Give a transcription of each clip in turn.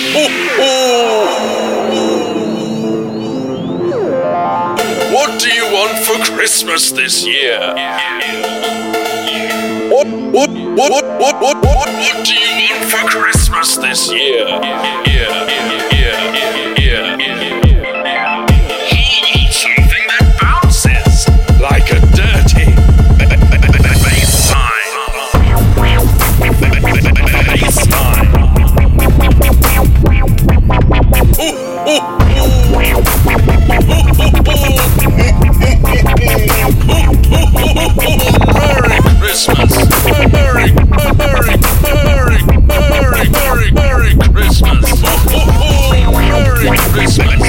What do you want for Christmas this year? What do you want for Christmas this year? He needs something that bounces like a dirty baseline. Merry Christmas! Merry Christmas! Merry Christmas!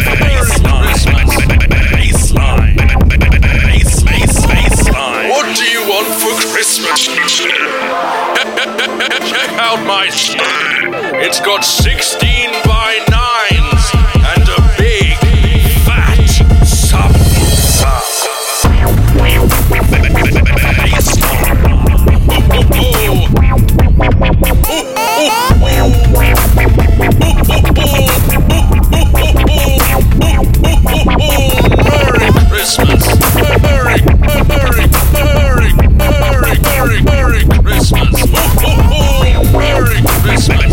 Baseline. What do you want for Christmas? Check out my It's got 16 by 9s and a big fat subwoofer. Merry Christmas! Merry Christmas! Merry Christmas!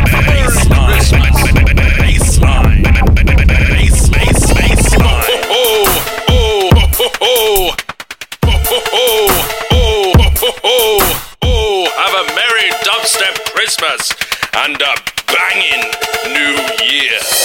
Have a merry dubstep Christmas and a banging New Year.